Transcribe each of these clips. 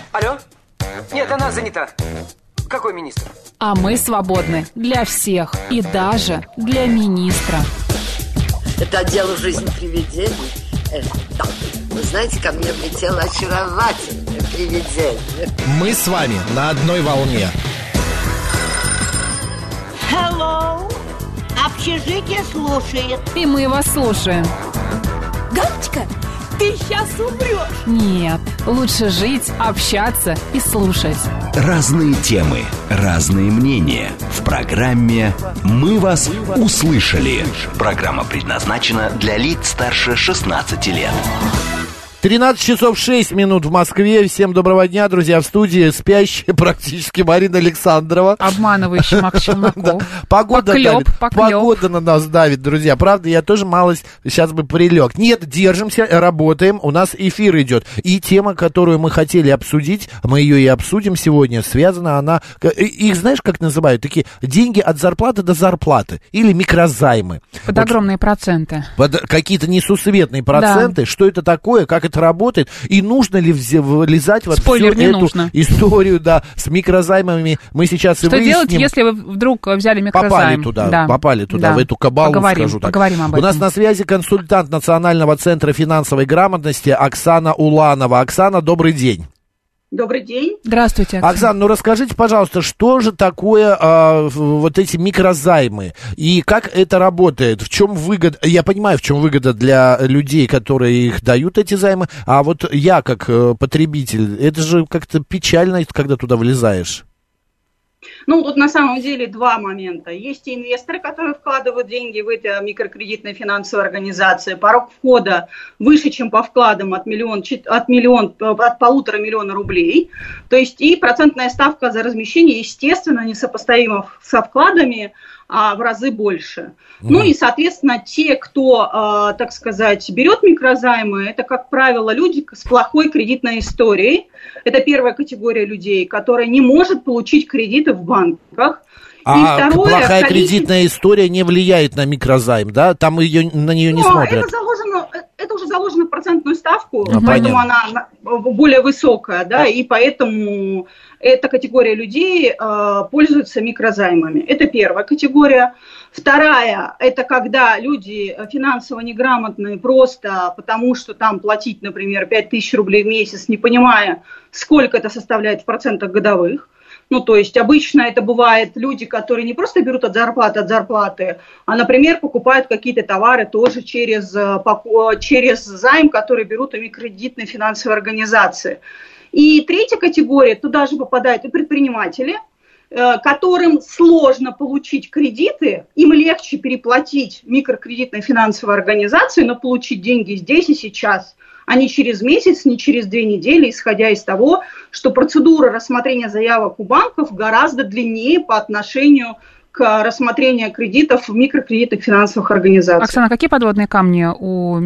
Алло? Нет, она занята. Какой министр? А мы свободны для всех и даже для министра. Это отдел «Жизнь привидений». Да. Вы знаете, ко мне влетело очаровательное привидение. Мы с вами на одной волне. Hello. Общежитие слушает. И мы вас слушаем. Галочка, ты сейчас умрешь. Нет, лучше жить, общаться и слушать. Разные темы, разные мнения. В программе «Мы вас услышали». Программа предназначена для лиц старше 16 лет. 13 часов 6 минут в Москве. Всем доброго дня, друзья. В студии спящая практически Марина Александрова. Обманывающий Макс Челноков. Погода давит. Поклёп. Погода на нас давит, друзья. Правда, я тоже малость сейчас бы прилег. Нет, держимся, работаем. У нас эфир идет. И тема, которую мы хотели обсудить, мы ее и обсудим сегодня, связана она... Их знаешь, как называют? Такие деньги от зарплаты до зарплаты. Или микрозаймы. Под вот, огромные проценты. Под какие-то несусветные проценты. Да. Что это такое? Как это работает, и нужно ли влезать во всю эту историю, да, с микрозаймами. Мы сейчас и выясним. Что делать, если вы вдруг взяли микрозайм? Попали туда, в эту кабалу, скажу так. Поговорим об этом. У нас на связи консультант Национального центра финансовой грамотности Оксана Уланова. Оксана, добрый день. Добрый день. Здравствуйте, Оксана. Оксана, ну расскажите, пожалуйста, что же такое вот эти микрозаймы и как это работает? В чем выгода? Я понимаю, в чем выгода для людей, которые их дают, эти займы, а вот я как потребитель, это же как-то печально, когда туда влезаешь. Ну, тут на самом деле два момента. Есть и инвесторы, которые вкладывают деньги в эти микрокредитные финансовые организации. Порог входа выше, чем по вкладам от 1,5 миллиона рублей. То есть и процентная ставка за размещение, естественно, несопоставима со вкладами, а в разы больше. Ну и, соответственно, те, кто, так сказать, берет микрозаймы, это, как правило, люди с плохой кредитной историей. Это первая категория людей, которая не может получить кредиты в банках. А второе, плохая кредитная история не влияет на микрозайм, да? Там на нее не смотрят. Это уже заложено в процентную ставку, поэтому она более высокая, да, и поэтому эта категория людей пользуется микрозаймами. Это первая категория. Вторая, это когда люди финансово неграмотные просто потому, что там платить, например, 5000 рублей в месяц, не понимая, сколько это составляет в процентах годовых. Ну, то есть обычно это бывают люди, которые не просто берут от зарплаты, а, например, покупают какие-то товары тоже через займ, который берут у микрокредитной финансовой организации. И третья категория, туда же попадают и предприниматели, которым сложно получить кредиты, им легче переплатить микрокредитной финансовой организации, но получить деньги здесь и сейчас, а не через месяц, не через 2 недели, исходя из того, что процедура рассмотрения заявок у банков гораздо длиннее по отношению к рассмотрению кредитов в микрокредитных финансовых организациях. Оксана, какие подводные камни у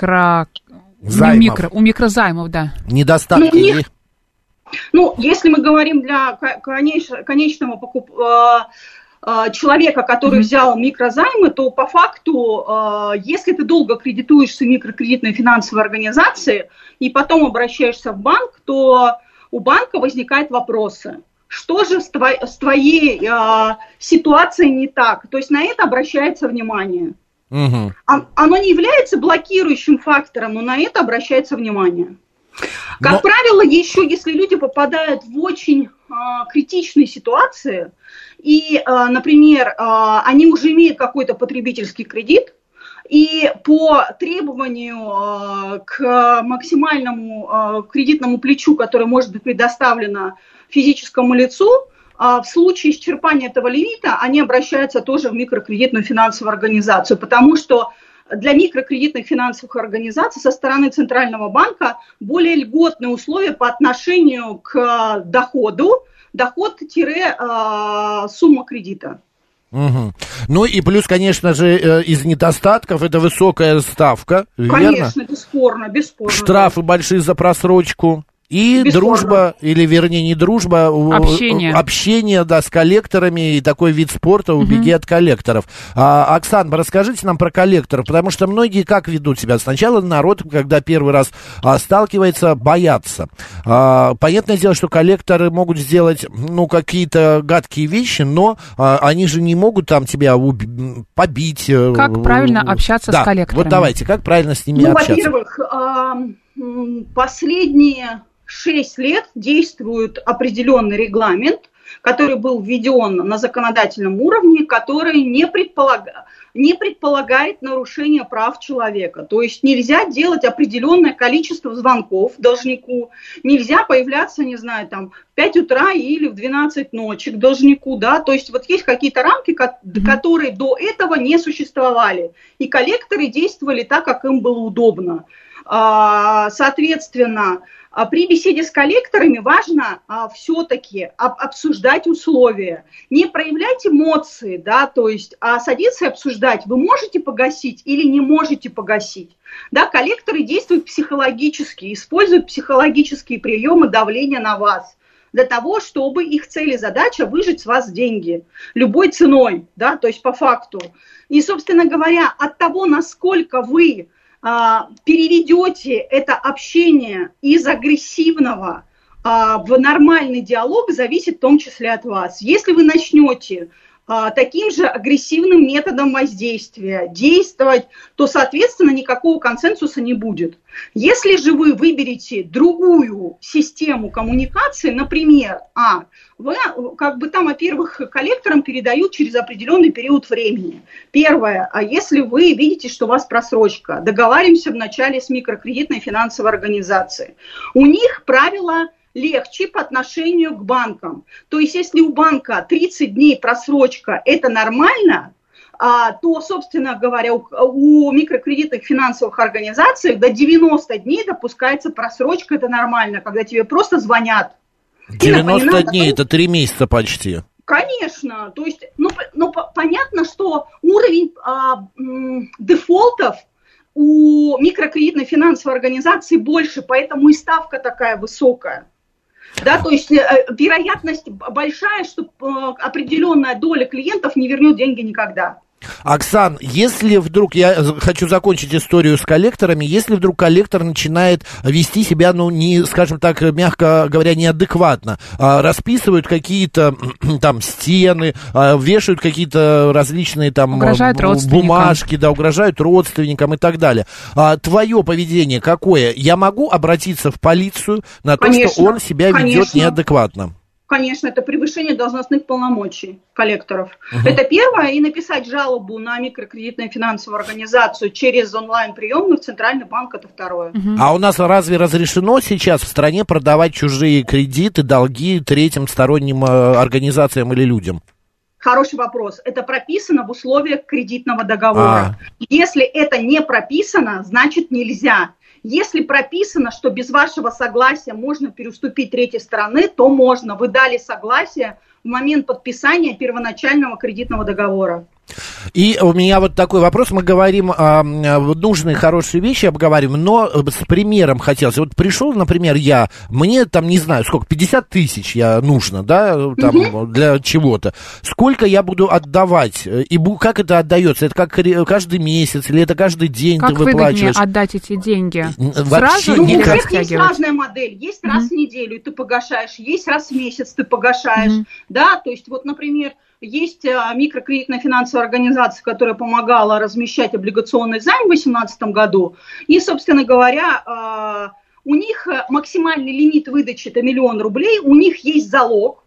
микрозаймов, да? Недостатки. Ну, если мы говорим для конечного человека, который взял микрозаймы, то по факту, если ты долго кредитуешься в микрокредитной финансовой организации и потом обращаешься в банк, то у банка возникают вопросы. Что же с твоей ситуацией не так? То есть на это обращается внимание. Угу. Оно не является блокирующим фактором, но на это обращается внимание. Как правило, еще если люди попадают в очень критичные ситуации, и, например, они уже имеют какой-то потребительский кредит, и по требованию к максимальному кредитному плечу, которое может быть предоставлено физическому лицу, в случае исчерпания этого лимита они обращаются тоже в микрокредитную финансовую организацию, потому что для микрокредитных финансовых организаций со стороны Центрального банка более льготные условия по отношению к доходу, доход-сумма кредита. Угу. Ну и плюс, конечно же, из недостатков это высокая ставка, конечно, верно? Бесспорно. Штрафы большие за просрочку. И Бесспорно. дружба, или вернее не дружба, общение, да, с коллекторами, и такой вид спорта «Убеги от коллекторов». Оксана, расскажите нам про коллекторов, потому что многие как ведут себя? Сначала народ, когда первый раз сталкивается, боятся. Понятное дело, что коллекторы могут сделать, ну, какие-то гадкие вещи, но они же не могут там тебя побить. Как правильно общаться с коллекторами? Вот давайте, как правильно с ними общаться? Во-первых, последние 6 лет действует определенный регламент, который был введен на законодательном уровне, который не предполагает нарушение прав человека. То есть нельзя делать определенное количество звонков должнику, нельзя появляться, не знаю, там, в 5 утра или в 12 ночи к должнику, да, то есть вот есть какие-то рамки, которые до этого не существовали, и коллекторы действовали так, как им было удобно. Соответственно, при беседе с коллекторами важно все-таки обсуждать условия. Не проявлять эмоции, да, то есть садиться и обсуждать, вы можете погасить или не можете погасить. Да, коллекторы действуют психологически, используют психологические приемы давления на вас для того, чтобы их цель и задача выжать с вас деньги любой ценой, да, то есть по факту. И, собственно говоря, от того, насколько вы переведете это общение из агрессивного в нормальный диалог, зависит в том числе от вас. Если вы начнете таким же агрессивным методом воздействия действовать, то, соответственно, никакого консенсуса не будет. Если же вы выберете другую систему коммуникации, например, вы, как бы там, во-первых, коллекторам передают через определенный период времени. Первое, если вы видите, что у вас просрочка, договариваемся вначале с микрокредитной финансовой организацией. У них правила легче по отношению к банкам. То есть, если у банка 30 дней просрочка, это нормально, то, собственно говоря, у микрокредитных финансовых организаций до 90 дней допускается просрочка, это нормально, когда тебе просто звонят. 90 дней, это 3 месяца почти. Конечно, то есть, понятно, что уровень дефолтов у микрокредитной финансовой организации больше, поэтому и ставка такая высокая. Да, то есть вероятность большая, что определенная доля клиентов не вернет деньги никогда. Оксан, если вдруг, я хочу закончить историю с коллекторами, если вдруг коллектор начинает вести себя, ну, не, скажем так, мягко говоря, неадекватно, расписывают какие-то там стены, вешают какие-то различные там бумажки, да, угрожают родственникам и так далее. Твое поведение какое? Я могу обратиться в полицию на то, что он себя ведет неадекватно? Конечно, это превышение должностных полномочий коллекторов. Это первое, и написать жалобу на микрокредитную финансовую организацию через онлайн-приемную в Центральный банк, это второе. А у нас разве разрешено сейчас в стране продавать чужие кредиты, долги третьим сторонним организациям или людям? Хороший вопрос. Это прописано в условиях кредитного договора. Если это не прописано, значит нельзя. Если прописано, что без вашего согласия можно переступить третьей стороны, то можно. Вы дали согласие в момент подписания первоначального кредитного договора. И у меня вот такой вопрос. Мы говорим нужные, хорошие вещи обговариваем, но с примером хотелось. Вот пришел, например, мне там, не знаю, сколько, 50 тысяч нужно, да, там, для чего-то. Сколько я буду отдавать? И как это отдается? Это как каждый месяц или это каждый день ты выплачиваешь? Как выгоднее отдать эти деньги? Вообще сразу? Есть разная модель. Есть раз в неделю ты погашаешь, есть раз в месяц ты погашаешь. Да, то есть вот, например, есть микрокредитная финансовая организация, которая помогала размещать облигационный займ в 2018 году. И, собственно говоря, у них максимальный лимит выдачи – это 1 000 000 рублей. У них есть залог,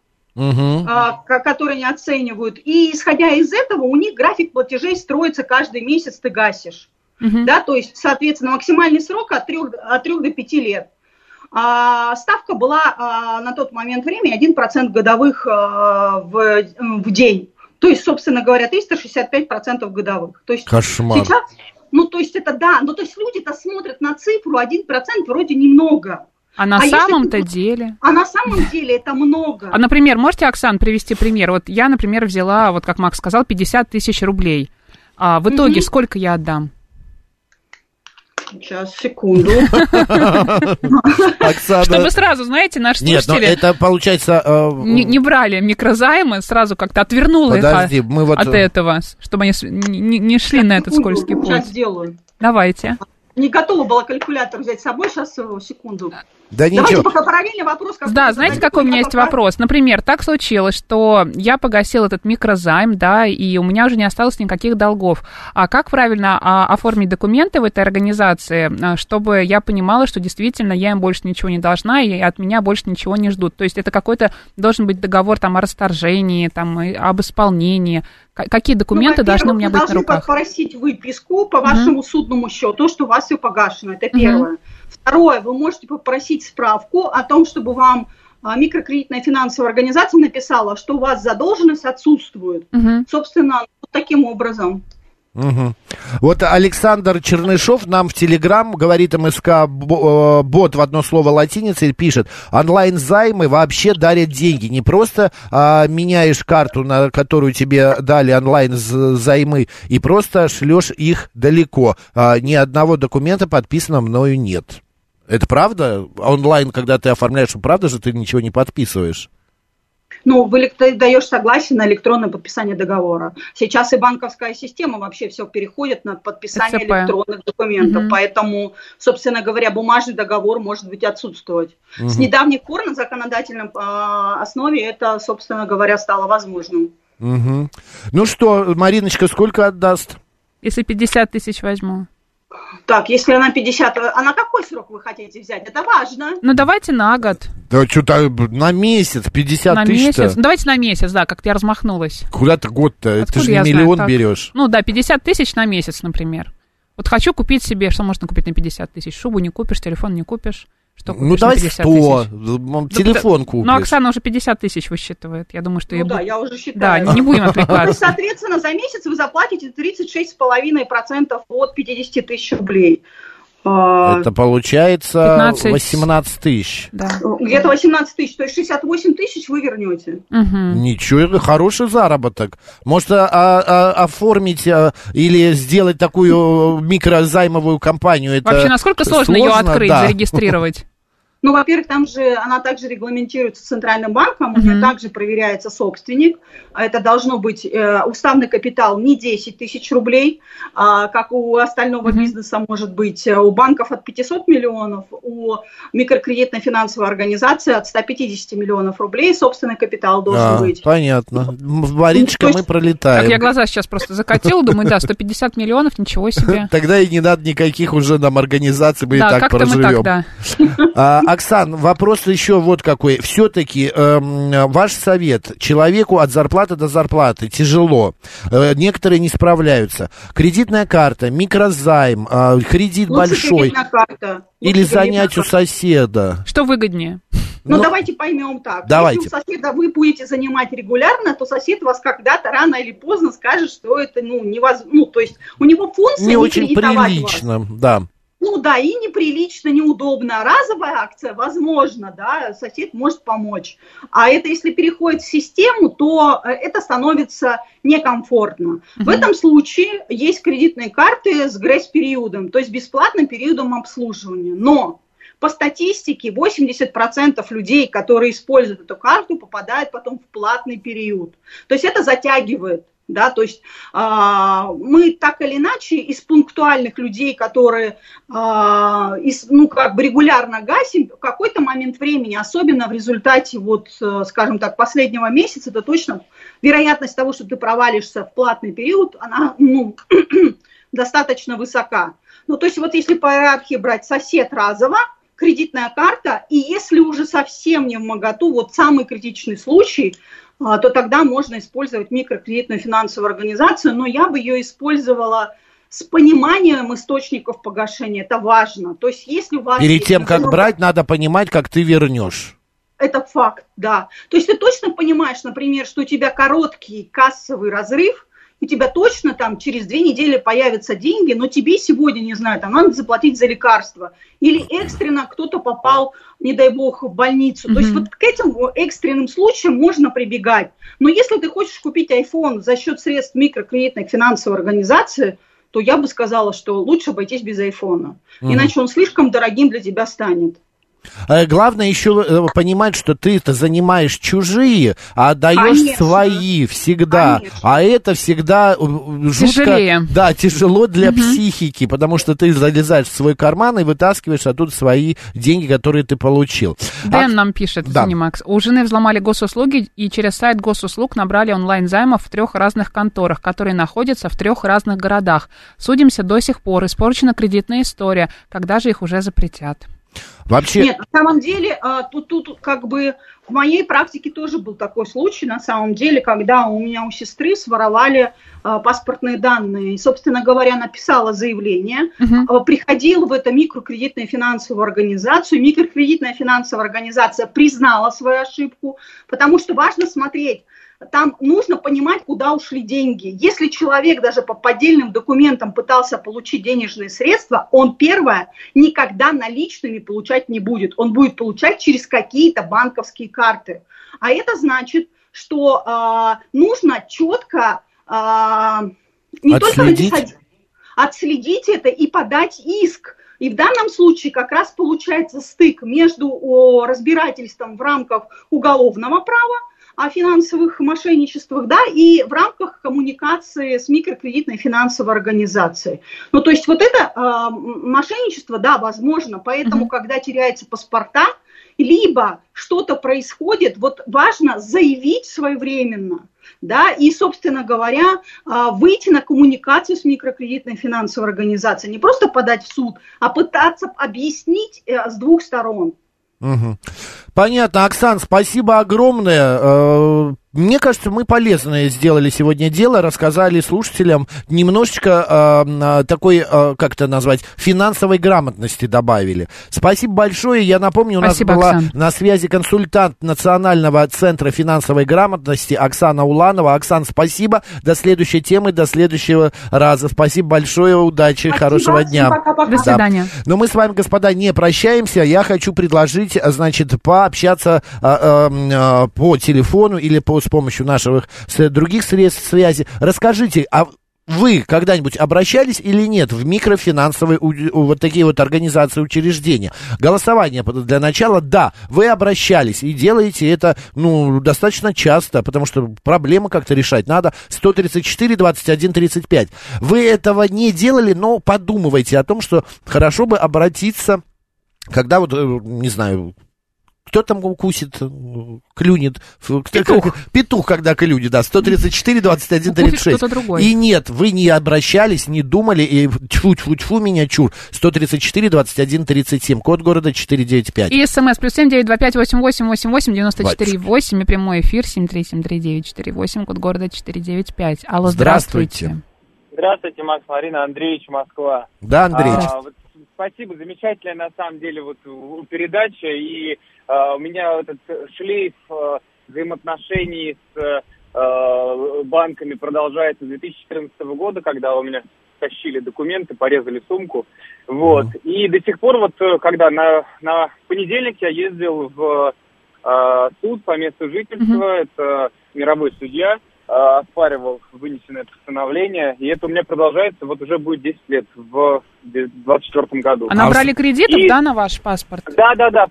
который они оценивают. И, исходя из этого, у них график платежей строится каждый месяц, ты гасишь. Да, то есть, соответственно, максимальный срок от 3 до 5 лет. Ставка была на тот момент времени 1% годовых в день. То есть, собственно говоря, 365% годовых. То есть кошмар. Сейчас, то есть это да, то есть люди-то смотрят на цифру 1% вроде немного. А на самом-то деле? А на самом деле это много. А, например, можете, Оксан, привести пример? Вот я, например, взяла, вот как Макс сказал, 50 тысяч рублей. А в итоге сколько я отдам? Сейчас, секунду. Чтобы сразу, знаете, наши слушатели... Нет, это получается... Не брали микрозаймы, сразу как-то отвернули их от этого, чтобы они не шли на этот скользкий путь. Сейчас сделаю. Давайте. Не готова была калькулятор взять с собой, сейчас, секунду. Да ничего. Давайте пока параллельный вопрос. Да, знаете, какой у меня есть вопрос? Например, так случилось, что я погасила этот микрозайм, да, и у меня уже не осталось никаких долгов. А как правильно оформить документы в этой организации, чтобы я понимала, что действительно я им больше ничего не должна, и от меня больше ничего не ждут? То есть это какой-то должен быть договор там о расторжении, там, об исполнении. Какие документы должны у меня быть на руках? Вы должны попросить выписку по вашему судному счету, что у вас все погашено. Это первое. Второе, вы можете попросить справку о том, чтобы вам микрокредитная финансовая организация написала, что у вас задолженность отсутствует. Собственно, вот таким образом. Вот Александр Чернышов нам в Телеграм говорит, МСК бот в одно слово латиницей пишет: онлайн-займы вообще дарят деньги. Не просто меняешь карту, на которую тебе дали онлайн-займы, и просто шлешь их далеко. Ни одного документа подписанного мною нет. Это правда? Онлайн, когда ты оформляешь, правда же ты ничего не подписываешь? Ну, ты даешь согласие на электронное подписание договора. Сейчас и банковская система вообще все переходит на подписание электронных документов. Поэтому, собственно говоря, бумажный договор может быть отсутствовать. С недавних пор на законодательном основе это, собственно говоря, стало возможным. Ну что, Мариночка, сколько отдаст? Если 50 тысяч возьму. Так, если она 50, а на какой срок вы хотите взять? Это важно. Ну, давайте на год. Да что-то на месяц, 50 тысяч. Ну, давайте на месяц, да, как-то я размахнулась. Куда-то год-то? Ты же не миллион берешь. Ну, да, 50 тысяч на месяц, например. Вот хочу купить себе, что можно купить на 50 тысяч? Шубу не купишь, телефон не купишь. Что купишь, ну, давай 100, телефон да, купишь. Ну, Оксана уже 50 тысяч высчитывает. Я думаю, что... я уже считаю. Да, не будем отвлекаться. То есть, соответственно, за месяц вы заплатите 36,5% от 50 тысяч рублей. Это получается 18 тысяч. Да. Где-то 18 тысяч, то есть 68 тысяч вы вернете. Ничего, это хороший заработок. Может, оформить или сделать такую микрозаймовую компанию? Это вообще, насколько сложно ее открыть, зарегистрировать? Ну, во-первых, она также регламентируется Центральным банком, у нее также проверяется собственник. Это должно быть уставный капитал не 10 тысяч рублей, как у остального бизнеса может быть. У банков от 500 миллионов, у микрокредитной финансовой организации от 150 миллионов рублей собственный капитал должен быть. Понятно. Мариночка, мы пролетаем. Так, я глаза сейчас просто закатила, думаю, да, 150 миллионов, ничего себе. Тогда и не надо никаких уже нам организаций, мы и так проживем. Да, как-то мы так, да. Оксан, вопрос еще вот какой. Все-таки ваш совет: человеку от зарплаты до зарплаты тяжело. Некоторые не справляются. Кредитная карта, микрозайм, кредит большой. Или занять у соседа. Что выгоднее? Ну, давайте поймем так. Давайте. Если у соседа вы будете занимать регулярно, то сосед вас когда-то рано или поздно скажет, что это невозможно. То есть у него функция не очень прилично, вас. Да. Ну да, и неприлично, неудобно. Разовая акция, возможно, да, сосед может помочь. А это если переходит в систему, то это становится некомфортно. В этом случае есть кредитные карты с грейс-периодом, то есть бесплатным периодом обслуживания. Но по статистике 80% людей, которые используют эту карту, попадают потом в платный период. То есть это затягивает. Да, то есть мы так или иначе из пунктуальных людей, которые регулярно гасим, в какой-то момент времени, особенно в результате, скажем так, последнего месяца, это точно вероятность того, что ты провалишься в платный период, она достаточно высока. Ну, то есть вот если по иерархии брать сосед разово, кредитная карта, и если уже совсем не вмоготу, самый критичный случай, то тогда можно использовать микрокредитную финансовую организацию, но я бы ее использовала с пониманием источников погашения. Это важно. То есть, если у вас перед тем, как брать, надо понимать, как ты вернешь. Это факт, да. То есть ты точно понимаешь, например, что у тебя короткий кассовый разрыв, у тебя точно там через 2 недели появятся деньги, но тебе сегодня, не знаю, там надо заплатить за лекарства. Или экстренно кто-то попал, не дай бог, в больницу. То есть вот к этим экстренным случаям можно прибегать. Но если ты хочешь купить iPhone за счет средств микрокредитной финансовой организации, то я бы сказала, что лучше обойтись без айфона. Иначе он слишком дорогим для тебя станет. Главное еще понимать, что ты-то занимаешь чужие, а отдаешь свои всегда. Конечно. А это всегда жутко... Тяжелее. Да, тяжело для психики, потому что ты залезаешь в свой карман и вытаскиваешь оттуда свои деньги, которые ты получил. Дэн нам пишет, извини, Макс. У жены взломали госуслуги и через сайт госуслуг набрали онлайн-займов в 3 разных конторах, которые находятся в 3 разных городах. Судимся до сих пор. Испорчена кредитная история. Когда же их уже запретят? Вообще... Нет, на самом деле, тут как бы в моей практике тоже был такой случай, на самом деле, когда у меня у сестры своровали паспортные данные. И, собственно говоря, написала заявление, приходила в эту микрокредитную финансовую организацию, микрокредитная финансовая организация признала свою ошибку, потому что важно смотреть, там нужно понимать, куда ушли деньги. Если человек даже по поддельным документам пытался получить денежные средства, он, первое, никогда наличными получать не будет. Он будет получать через какие-то банковские карты. А это значит, что нужно четко не только отследить это и подать иск. И в данном случае как раз получается стык между разбирательством в рамках уголовного права, о финансовых мошенничествах, да, и в рамках коммуникации с микрокредитной финансовой организацией. Ну, то есть вот это мошенничество, да, возможно, поэтому, когда теряются паспорта, либо что-то происходит, вот важно заявить своевременно, да, и, собственно говоря, выйти на коммуникацию с микрокредитной финансовой организацией, не просто подать в суд, а пытаться объяснить с 2 сторон. Понятно, Оксан, спасибо огромное. Мне кажется, мы полезное сделали сегодня дело, рассказали слушателям, немножечко такой, как это назвать, финансовой грамотности добавили. Спасибо большое. Я напомню, у нас была Оксан на связи консультант Национального центра финансовой грамотности Оксана Уланова. Оксан, спасибо. До следующей темы, до следующего раза. Спасибо большое, удачи, хорошего дня. Пока-пока. До свидания. Но мы с вами, господа, не прощаемся. Я хочу предложить, значит, пообщаться по телефону или с помощью наших других средств связи. Расскажите, а вы когда-нибудь обращались или нет в микрофинансовые вот такие вот организации, учреждения? Голосование для начала, да, вы обращались и делаете это, достаточно часто, потому что проблемы как-то решать надо. 134, 21, 35. Вы этого не делали, но подумывайте о том, что хорошо бы обратиться, когда вот, не знаю, кто там укусит, клюнет? Петух, когда клюнет, да. 134, 21, 36. И нет, вы не обращались, не думали, и тьфу-тьфу-тьфу, меня чур. 134, 21, 37. Код города 495. И смс +7 925 8888 94 8. И прямой эфир 7373948. Код города 495. Алло, здравствуйте. Здравствуйте, Макс, Марина, Андреевич, Москва. Да, Андреевич. Спасибо, замечательная на самом деле вот передача, и у меня этот шлейф взаимоотношений с банками продолжается с 2014 года, когда у меня тащили документы, порезали сумку, вот, и до сих пор вот, когда на понедельник я ездил в суд по месту жительства, это мировой судья, оспаривал вынесенное постановление, и это у меня продолжается, вот уже будет 10 лет в 2024 году. А набрали кредитов, да, на ваш паспорт? Да,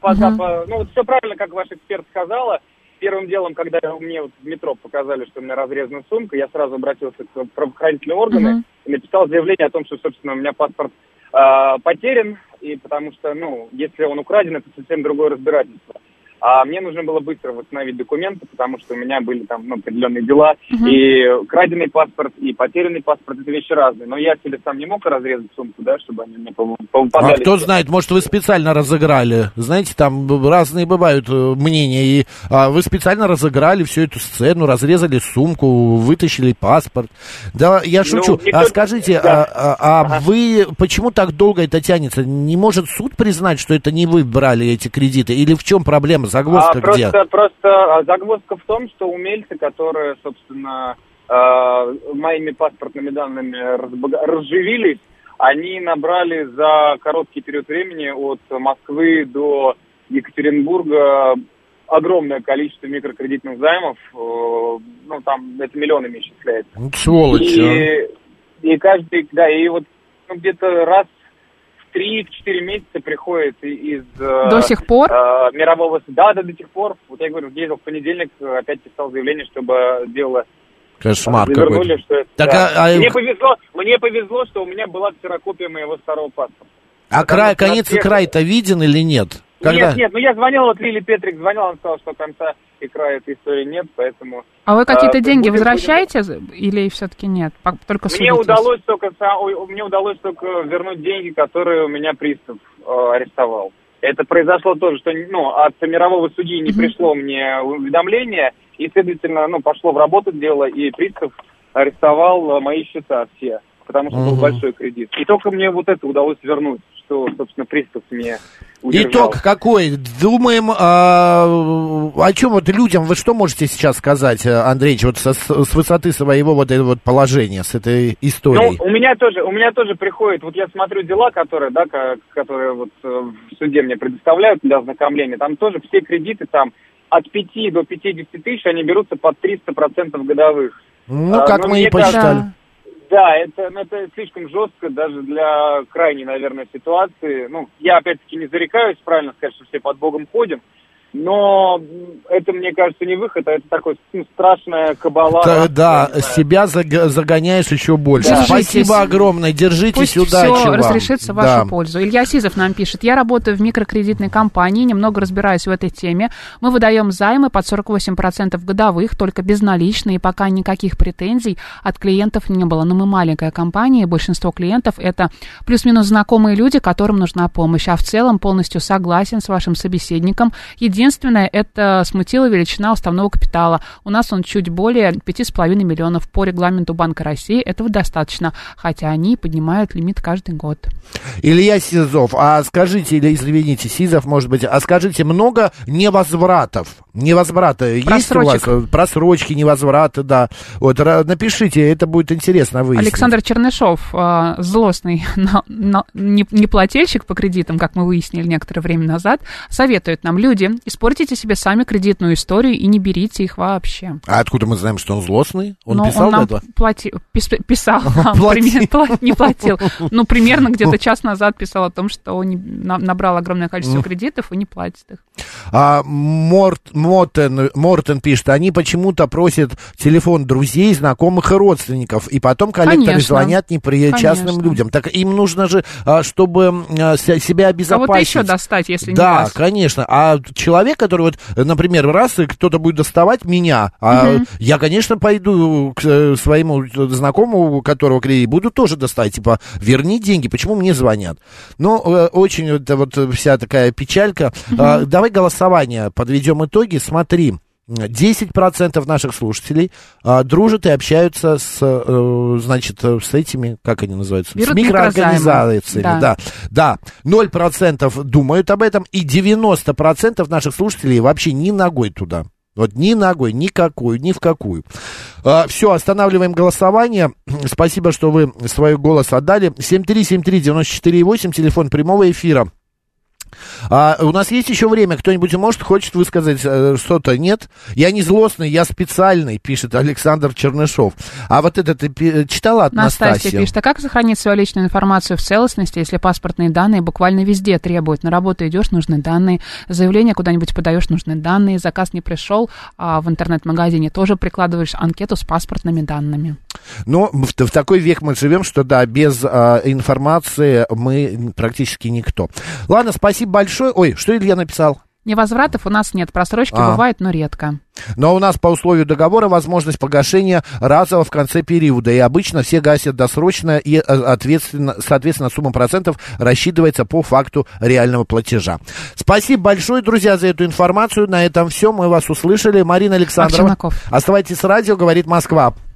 ну вот все правильно, как ваш эксперт сказала. Первым делом, когда мне вот в метро показали, что у меня разрезана сумка, я сразу обратился к правоохранительным органам и написал заявление о том, что, собственно, у меня паспорт потерян, и потому что, если он украден, это совсем другое разбирательство. А мне нужно было быстро восстановить документы, потому что у меня были там определенные дела. И краденый паспорт, и потерянный паспорт — это вещи разные. Но я себе сам не мог разрезать сумку, да, чтобы они мне попадали. А кто знает, может, вы специально разыграли. Знаете, там разные бывают мнения. И вы специально разыграли всю эту сцену, разрезали сумку, вытащили паспорт. Да, я шучу. Скажите, вы почему так долго это тянется? Не может суд признать, что это не вы брали эти кредиты? Или в чем проблема? Загвоздка где? Просто загвоздка в том, что умельцы, которые, собственно, моими паспортными данными разживились, они набрали за короткий период времени от Москвы до Екатеринбурга огромное количество микрокредитных займов, там это миллионами исчисляется. Сволочь, И каждый, да, и вот где-то раз в 3-4 месяца приходит из... До сих пор? Мирового... Да, до сих пор. Вот я говорю, ездил в понедельник, опять писал заявление, чтобы дело... Кошмар какой-то. Что это, так, да. Мне повезло, что у меня была ксерокопия моего старого паспорта. А конец и край-то виден или нет? Нет, ну я звонил, вот Лили Петрик звонил, он сказал, что конца и края этой истории нет, поэтому... А вы какие-то деньги возвращаете или все-таки нет? Только мне удалось только вернуть деньги, которые у меня пристав арестовал. Это произошло тоже, что от мирового судьи не пришло мне уведомление, и, следовательно, пошло в работу дело, и пристав арестовал мои счета все, потому что был большой кредит. И только мне вот это удалось вернуть, что, собственно, пристав мне удержал. Итог какой? Думаем, о чем вот людям, вы что можете сейчас сказать, Андреевич, вот с высоты своего вот этого вот положения, с этой историей? У меня тоже приходит, вот я смотрю дела, которые вот в суде мне предоставляют для ознакомления, там тоже все кредиты там от 5 до 50 тысяч, они берутся под 300% годовых. Как мы и посчитали. Да, это слишком жестко даже для крайней, наверное, ситуации. Я опять-таки не зарекаюсь, правильно сказать, что все под Богом ходим, но это, мне кажется, не выход, а это такое страшная кабала. Да, себя загоняешь еще больше. Держитесь. Спасибо огромное, держитесь, удачи вам. Пусть все разрешится в вашу пользу. Илья Сизов нам пишет: я работаю в микрокредитной компании, немного разбираюсь в этой теме. Мы выдаем займы под 48% годовых, только безналичные, пока никаких претензий от клиентов не было. Но мы маленькая компания, и большинство клиентов это плюс-минус знакомые люди, которым нужна помощь. А в целом полностью согласен с вашим собеседником. Единственное, это смутила величина уставного капитала. У нас он чуть более 5,5 миллионов. По регламенту Банка России этого достаточно, хотя они поднимают лимит каждый год. Илья Сизов, скажите, Сизов, может быть, скажите, много невозвратов? Невозврата есть у вас? Просрочки, невозвраты, да. Вот, напишите, это будет интересно выяснить. Александр Чернышов, злостный неплательщик по кредитам, как мы выяснили некоторое время назад, советует нам: люди, испортите себе сами кредитную историю и не берите их вообще. А откуда мы знаем, что он злостный? Он писал нам это? Писал, не платил. Примерно где-то час назад писал о том, что набрал огромное количество кредитов и не платит их. Мортен пишет: они почему-то просят телефон друзей, знакомых и родственников, и потом коллекторы звонят непричастным людям. Так им нужно же, чтобы себя обезопасить. Кого-то еще достать, если не Да, вас. конечно. А человек, который вот, например, раз кто-то будет доставать меня, я, конечно, пойду к своему знакомому, у которого кредит, буду тоже доставать, типа, верни деньги, почему мне звонят? Очень это вот вся такая печалька. Давай голосование, подведем итоги, смотри. 10% наших слушателей дружат и общаются с этими, как они называются? Берут с микроорганизациями. Да. 0% думают об этом, и 90% наших слушателей вообще ни ногой туда. Вот ни ногой, ни в какую. Все, останавливаем голосование. Спасибо, что вы свой голос отдали. 7373948, телефон прямого эфира. У нас есть еще время, кто-нибудь хочет высказать что-то? Нет? Я не злостный, я специальный, пишет Александр Чернышов. А вот это ты читала от Настасьи? Пишет: а как сохранить свою личную информацию в целостности, если паспортные данные буквально везде требуют? На работу идешь, нужны данные, заявление куда-нибудь подаешь, нужны данные, заказ не пришел, а в интернет-магазине тоже прикладываешь анкету с паспортными данными. В такой век мы живем, что без информации мы практически никто. Ладно, спасибо большое. Ой, что Илья написал? Невозвратов у нас нет, просрочки бывают, но редко. Но у нас по условию договора возможность погашения разово в конце периода. И обычно все гасят досрочно, и, соответственно, сумма процентов рассчитывается по факту реального платежа. Спасибо большое, друзья, за эту информацию. На этом все. Мы вас услышали. Марина Александрова. Оставайтесь с радио, говорит Москва.